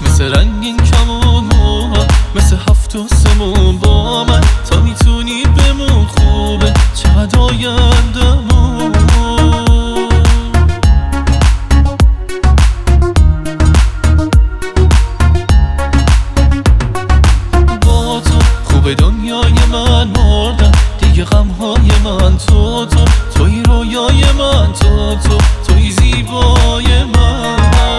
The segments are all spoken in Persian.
مثل رنگین کمون موها، مثل هفت آسمون با من. تا میتونی بمون خوبه چقدر آیندمون. با تو خوبه دنیای من، مردم دیگه غمهای من. توی رویای من، توی زیبای من.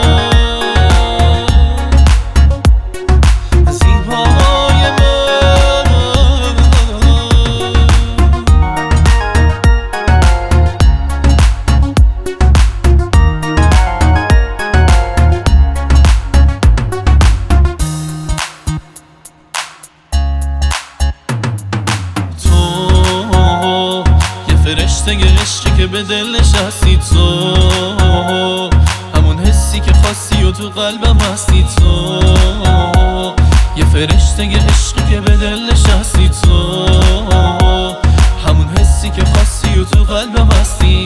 فرشته عشقی که به دل نشستی، تو همون حسی که خواستی و تو قلبم هستی. تو یه فرشته عشقی که به دل نشستی، تو همون حسی که خواستی و تو قلبم هستی.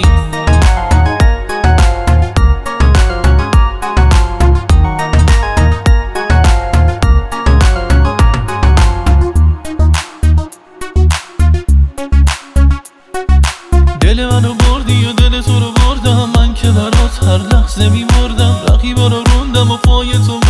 دل منو بردی و دل تو رو بردم، من که برات هر لحظه میمردم. رقیبا رو روندم و پای تو